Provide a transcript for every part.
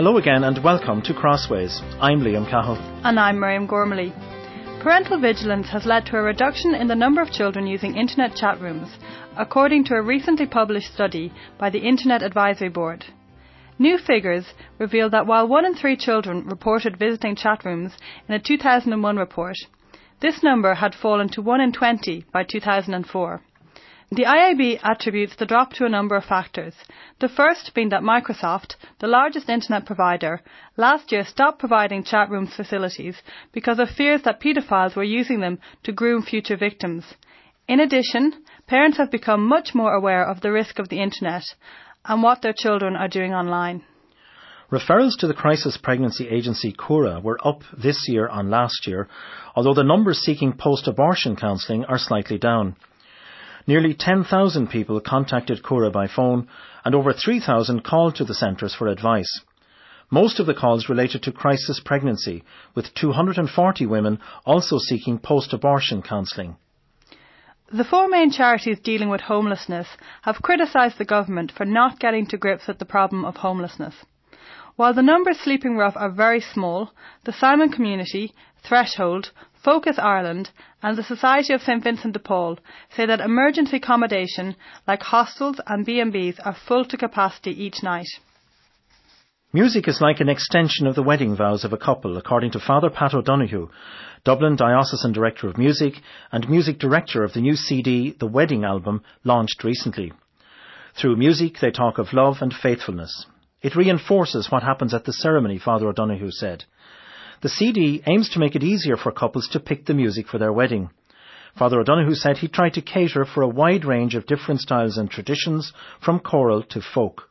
Hello again and welcome to Crossways. I'm Liam Cahill. And I'm Miriam Gormley. Parental vigilance has led to a reduction in the number of children using internet chat rooms, according to a recently published study by the Internet Advisory Board. New figures reveal that while 1 in 3 children reported visiting chat rooms in a 2001 report, this number had fallen to 1 in 20 by 2004. The IAB attributes the drop to a number of factors, the first being that Microsoft, the largest internet provider, last year stopped providing chat rooms facilities because of fears that paedophiles were using them to groom future victims. In addition, parents have become much more aware of the risk of the internet and what their children are doing online. Referrals to the crisis pregnancy agency Cura were up this year on last year, although the numbers seeking post-abortion counselling are slightly down. Nearly 10,000 people contacted Cura by phone and over 3,000 called to the centres for advice. Most of the calls related to crisis pregnancy, with 240 women also seeking post-abortion counselling. The 4 main charities dealing with homelessness have criticised the government for not getting to grips with the problem of homelessness. While the numbers sleeping rough are very small, the Simon Community, Threshold, Focus Ireland and the Society of St Vincent de Paul say that emergency accommodation like hostels and B&Bs are full to capacity each night. Music is like an extension of the wedding vows of a couple, according to Father Pat O'Donoghue, Dublin Diocesan Director of Music and Music Director of the new CD, The Wedding Album, launched recently. Through music they talk of love and faithfulness. It reinforces what happens at the ceremony, Father O'Donoghue said. The CD aims to make it easier for couples to pick the music for their wedding. Father O'Donoghue said he tried to cater for a wide range of different styles and traditions, from choral to folk.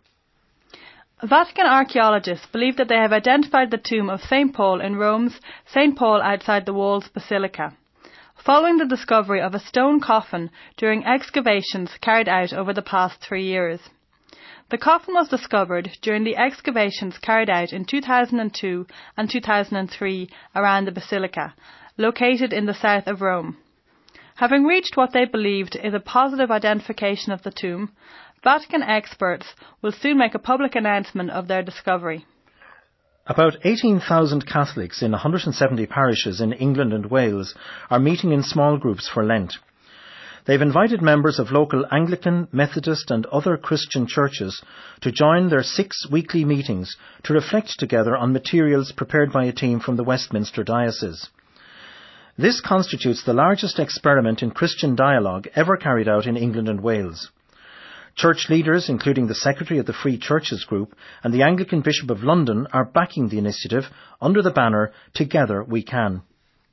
Vatican archaeologists believe that they have identified the tomb of St Paul in Rome's St Paul outside the Walls Basilica, following the discovery of a stone coffin during excavations carried out over the past 3 years. The coffin was discovered during the excavations carried out in 2002 and 2003 around the basilica, located in the south of Rome. Having reached what they believed is a positive identification of the tomb, Vatican experts will soon make a public announcement of their discovery. About 18,000 Catholics in 170 parishes in England and Wales are meeting in small groups for Lent. They've invited members of local Anglican, Methodist and other Christian churches to join their 6 weekly meetings to reflect together on materials prepared by a team from the Westminster Diocese. This constitutes the largest experiment in Christian dialogue ever carried out in England and Wales. Church leaders, including the Secretary of the Free Churches Group and the Anglican Bishop of London, are backing the initiative under the banner Together We Can.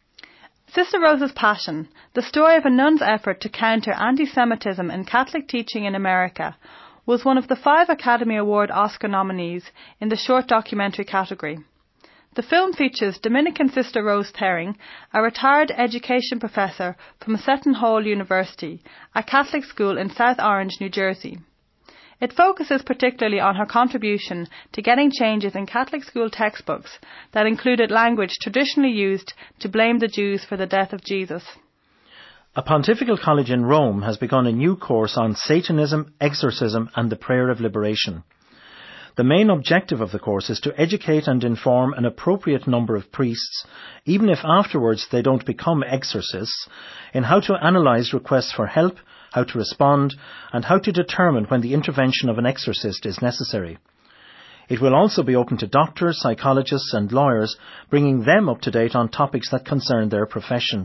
Sister Rosa's Passion, the story of a nun's effort to counter anti-Semitism in Catholic teaching in America, was one of the 5 Academy Award Oscar nominees in the short documentary category. The film features Dominican Sister Rose Thering, a retired education professor from Seton Hall University, a Catholic school in South Orange, New Jersey. It focuses particularly on her contribution to getting changes in Catholic school textbooks that included language traditionally used to blame the Jews for the death of Jesus. A pontifical college in Rome has begun a new course on Satanism, exorcism and the prayer of liberation. The main objective of the course is to educate and inform an appropriate number of priests, even if afterwards they don't become exorcists, in how to analyse requests for help, how to respond, and how to determine when the intervention of an exorcist is necessary. It will also be open to doctors, psychologists and lawyers, bringing them up to date on topics that concern their profession.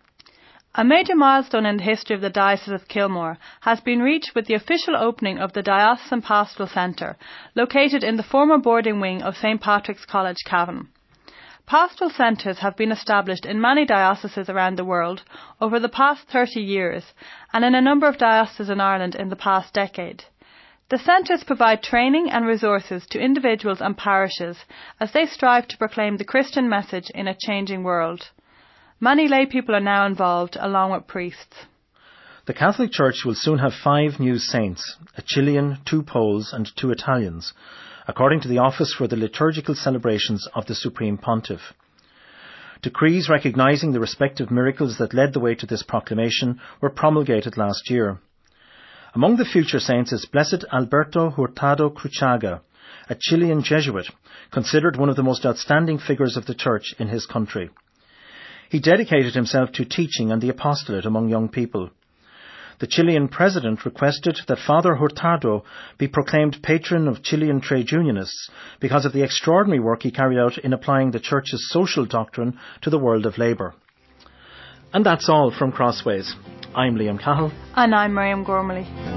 A major milestone in the history of the Diocese of Kilmore has been reached with the official opening of the Diocesan Pastoral Centre, located in the former boarding wing of St Patrick's College, Cavan. Pastoral centres have been established in many dioceses around the world over the past 30 years and in a number of dioceses in Ireland in the past decade. The centres provide training and resources to individuals and parishes as they strive to proclaim the Christian message in a changing world. Many lay people are now involved, along with priests. The Catholic Church will soon have 5 new saints, a Chilean, 2 Poles and 2 Italians, according to the Office for the Liturgical Celebrations of the Supreme Pontiff. Decrees recognising the respective miracles that led the way to this proclamation were promulgated last year. Among the future saints is Blessed Alberto Hurtado Cruchaga, a Chilean Jesuit, considered one of the most outstanding figures of the Church in his country. He dedicated himself to teaching and the apostolate among young people. The Chilean president requested that Father Hurtado be proclaimed patron of Chilean trade unionists because of the extraordinary work he carried out in applying the Church's social doctrine to the world of labour. And that's all from Crossways. I'm Liam Cahill. And I'm Miriam Gormley.